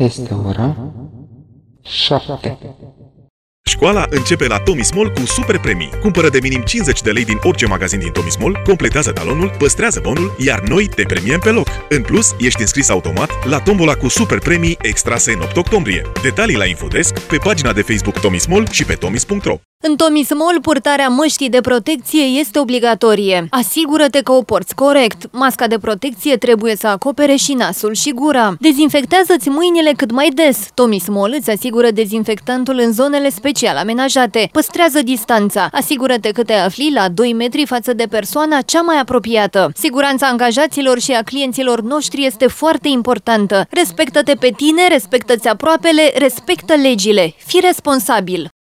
Este ora 7. Școala începe la Tommy Small cu super premii. Cumpără de minim 50 de lei din orice magazin din Tommy Small, completează talonul, păstrează bonul, iar noi te premiem pe loc. În plus, ești înscris automat la tombola cu super premii extrase în 8 octombrie. Detalii la Infodesk, pe pagina de Facebook Tommy Small și pe tommys.ro. În Tommy Small, purtarea măștii de protecție este obligatorie. Asigură-te că o porți corect. Masca de protecție trebuie să acopere și nasul și gura. Dezinfectează-ți mâinile cât mai des. Tommy Small îți asigură dezinfectantul în zonele special amenajate. Păstrează distanța. Asigură-te că te afli la 2 metri față de persoana cea mai apropiată. Siguranța angajaților și a clienților noștri este foarte importantă. Respectă-te pe tine, respectă-ți aproapele, respectă legile. Fii responsabil.